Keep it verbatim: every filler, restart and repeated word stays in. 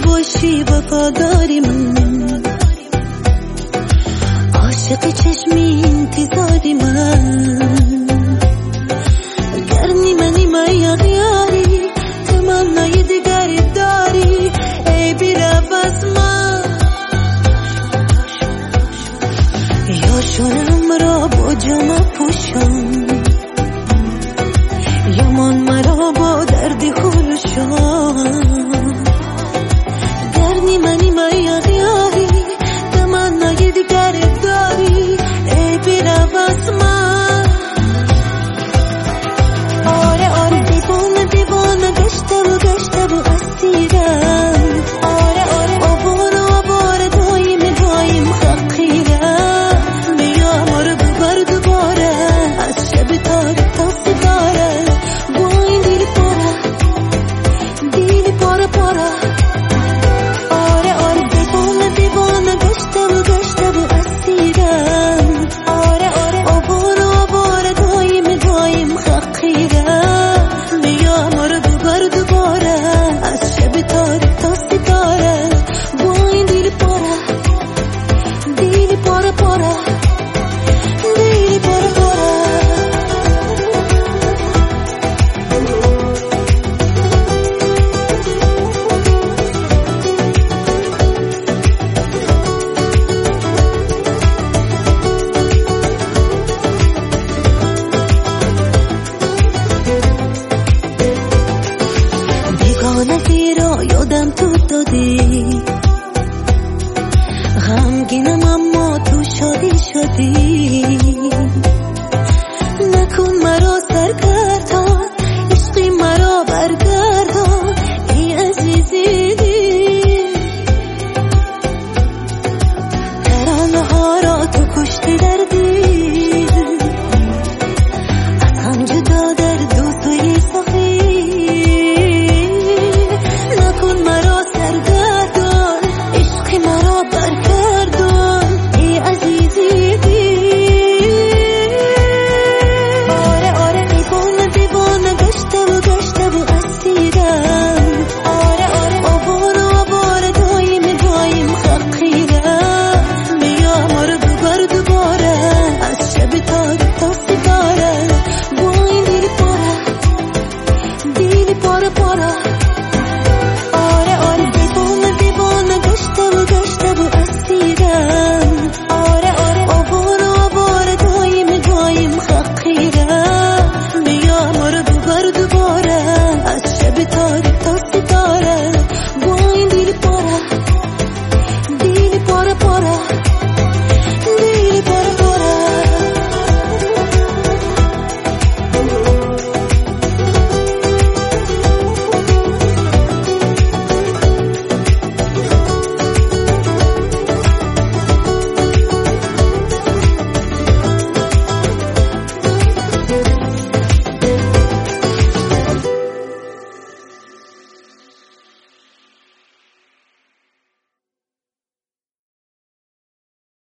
باشی وفاداری من، عاشق چشمی انتظاری من، گر نیمه نیمه یاری تمنای دیگری داری ای بیرو از من، یا شنم را با جامه پوشم یمان مرا با دردی خورشان، گر نیمه نیمه یاری تمنای دیگری داری ای بیرو از من. آره آره دیوانه دیوانه گشته و گشته و اسیرم، آره آره آواره آواره دایم دایم حقیرم، میام آره ببر دوباره از شب تاریک تا ستاره با این دیل پاره دیل پاره پاره. آره آره دیوانه دیوانه گشته و گشته و اسیرم، آره آره آواره آواره دایم دایم حقیرم، میام آره ببر دوباره از شب تاریک تا ستاره با این دیل پاره دیل پاره پاره دیل پاره پاره. بیگانگی را یادم تو دادی، غمگینم اما تو شادی شدی،